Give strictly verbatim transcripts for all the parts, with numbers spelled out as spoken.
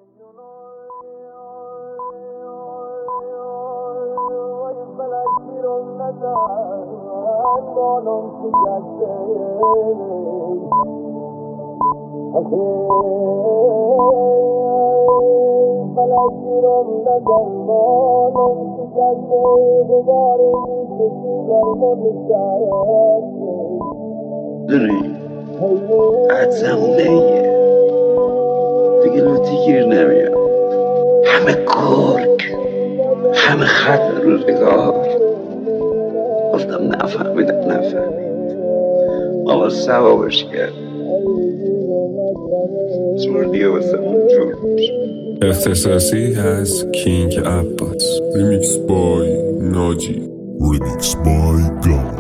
دونی عدزمونه ایه دیگه لوتی گیر نمیاد، همه گرگ، همه خط روزگار. گفتم نفهمیدم نفهمید آقا ثوابش کرد زوردیه واسه اون جور اختصاصی از کینگ عباس. ریمیکس بای ناجی. ریمیکس بای گام.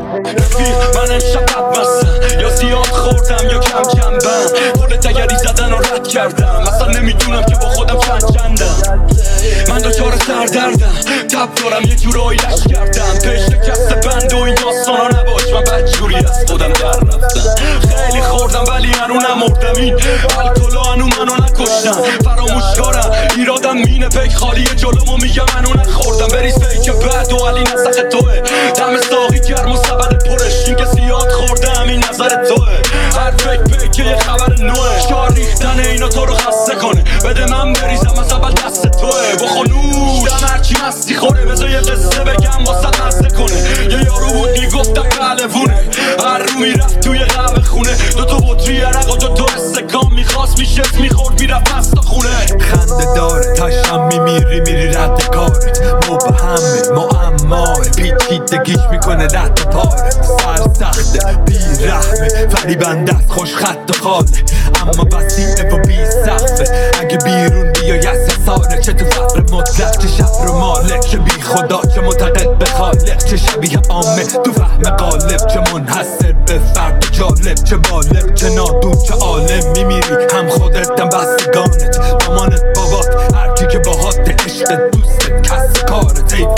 من امشب بدمستم، یا زیاد خوردم یا کم جنبم. پول تگری زدن و رد کردم، اصلا نمیدونم که با خودم چند چندم. من دچار سردردم، تب دارم یه جورایی لش کردم. پیش شکست بند و این داستانا نباش، من بدجوری از خودم در رفتم. خیلی خوردم ولی هنو نمردم، این الکلا هنو منو نکشتم. فراموشکارم ایرادم مینه پیک خالی جلومو میگم منو نخوردم. بریز پیک بعد و علی نسخ توه، دم ساقی گرم و سبد پرش. این که زیاد خوردم این نظر توه، هر پیک پیک یه خبر نوه. شار ریختن اینا تو رو خسته کنه، بده من بریزم از اول دست توه. بخو نوش دم هرچی مستی خوره، بذار یه قصه بگم واسه مزه کنه. یه یارو بود میگفتم قلبونه، هر رو میرفت توی قهوه خونه. دو تا بطری عرق و دو تا استکان میخواست میشست میخورد میرفت پستا خونه. خنده داره تاشم میمیری میری رد کارت، مبهمه معماه پیچیدگیش میکنه رد پارت. سر سخته بی رحمه فریبنده است خوش خط و خاله، اما وسیعه و بی سقفه. اگه بیرون بیای از ساره، چه تو فقر مطلق چه شهر و مالک، چه بی خدا چه معتقد به خالق، چه شبیه عامه تو فهم قالب، چه منحصر به فرد جالب، چه بالغ چه نادون چه عالم. میمیری هم خودت هم بستگانت، مامانت بابات هرکی که باهات عشق دوستت کس کارت. ای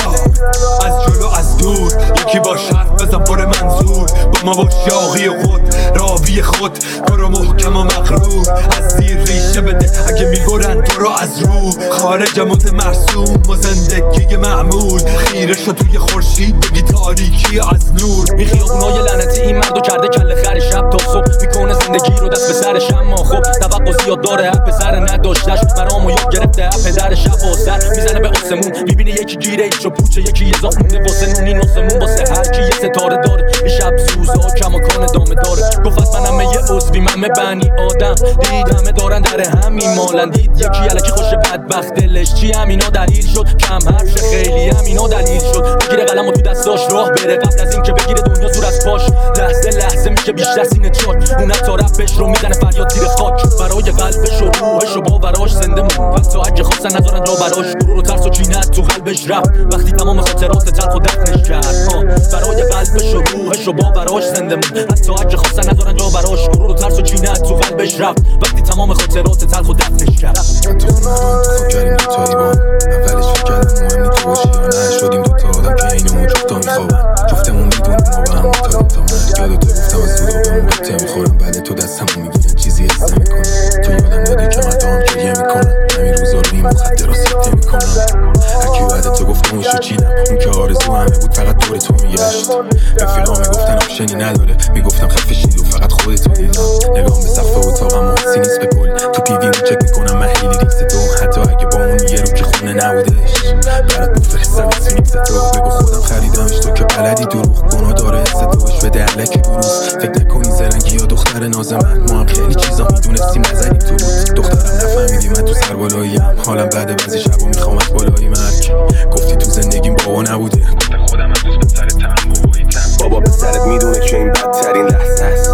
از جلو از دور یکی با حرف بزن پر منظور، با ما با شاقی خود راوی خود برو محکم و مغرور. از زیر ریشه بده اگه میبرن تو رو از رو، خارج مد مرسوم و زندگی معمول. خیره شد توی خورشید بگی تاریکی از نور. این خیابونای لعنتی این مردو کرده کله خر شب تا صبح، میکنه زندگی رو دست به سرش اما خب توقع زیاد داره اپ پسر نداشتش. برامو یاد گرفته اپ پدر شب و سر میزنه به آسمون، میبینه یکی گیره ایچ و پوچه، یکی یه زاف مونده واسه نونی ناسمون. واسه هر کی یه ستاره داره، یه شب سوزا کماکان دامه داره. گفت منم یه عضوی من بنی آدم، دید همه دارن در همین مالن. دید یکی الکی خوش بدبخت دلش چی همینا دلیل شد، کم حرف خیلی همینا دلیل شد. بگیره قلم و تو دستاش راه بره، قبل از این که بگیره دنیا زور از پاش. لحظه لحظه میشه بیشتر سینه چاک، اون تا رفش رو میزنه فریاد زیر خاک. برای قلبش و روحش و باوراش زنده مون، حتی اگه خواستن نذارن جا براش. غرور و ترس و کینت تو قلبش رفت وقتی تمام خاطرات تلخ و دفنش کرد. برای قلبش و روحش و باوراش زنده مون، حتی اگه خواستن نذارن جا براش. غرور و ترس و کینت تو قلبش رفت وقتی تمام خاطرات تلخ و دفنش کرد. تو من تو کردیم دو تایی با اولش فکر کردم مهم نی تو باشی یا نه. شدیم دو تا آدم که اینو جفتا میخوابن، جفتمون میدونیم ما به هم متادیم تا من. یاد تو گفتم از سودا به اون قطعه میخورم، بعد تو دستمو میگیرن چیزی حس نمیکنم. تو یادم دادی که مردم هم گریه میکنن، همین روزا روی مخدرها سکته میکنم. هرکی بعد تو گفتم ایشو چینم، اون که آرزو همه بود فقط دور تو میگشت. رفیقا میگفتن آپشنی نداره، میگفتم خفه شید و فقط خودتو دیدم. نگام به سقف اتاقم محسی نیست به گل، تو پیوی رو چک میکنم من هیلی ریکس تو. حتی اگه با اون یه رو که خونه نبودش برات بفرستم اسم نیکس تو. بگو خودم خریدمش تو که بلدی دروغ گناه داره استدوش بده علکی بروز. فکر نکنی زرنگی یا دختر ناز من، ما هم خیلی چیزا میدونستیم نزنیم تو بود. دخترم نفهمیدی من تو سر بالاییم، حالم بعد بعضی شبا میخوام از بالایی مرگ. گفتی تو زندگیم بابا نبوده، گفتم خودم از دوست به سرت تم باباییتم. بابا به سرت میدونه که این بدترین لحظه است،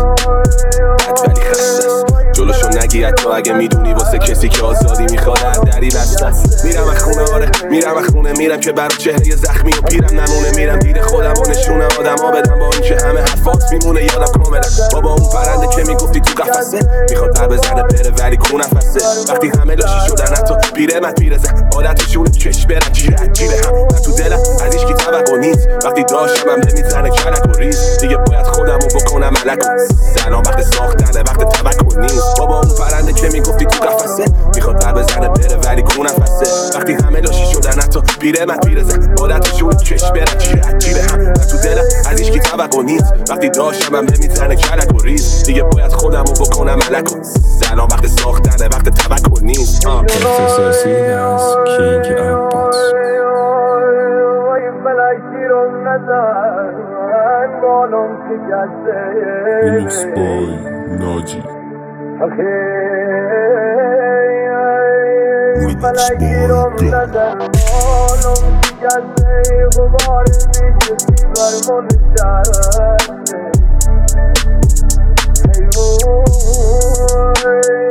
بد ولی خسته است. جلوشو نگی حتی اگه میدونی واسه کسی که آزادی میخواد هر دری بسته است. میرم از خونه آره میرم از خونه، میرم که برای چهره زخمی و پیرم نمونه. میرم دید خودم و نشونه آدما بدم، با اینکه همه حرفات میمونه یادم کاملا. بابا اون پرنده که میگفتی تو قفسه میخواد در بزنه بره ولی کو نفسه. وقتی همه لاشی شدن حتی پیره من پیره زن عادتشونه چش برن جیره عجیبه هم. من تو دلم از هیچ کی توقع نیست، وقتی داشتم هم نمیزنه کلک و ریز. دیگه باید خودمو بکنم ملک و زنم وقت ساختنه وقت توقع نیست. بابا اون پرنده که میگفتی تو قفسه میخواد در بزنه بره پیره من پیرزن عادتشون چشم برن جیره جیره هم تو دلم از ایشکی توقع نیست وقتی داشتم من بمیزنه کلک و ریز دیگه باید خودمو بکنم ملک و زنان وقت ساختنه وقت توقع نیست اختصاصی از کینگ عباس ریمیکس بای ناجی Remix Boy God.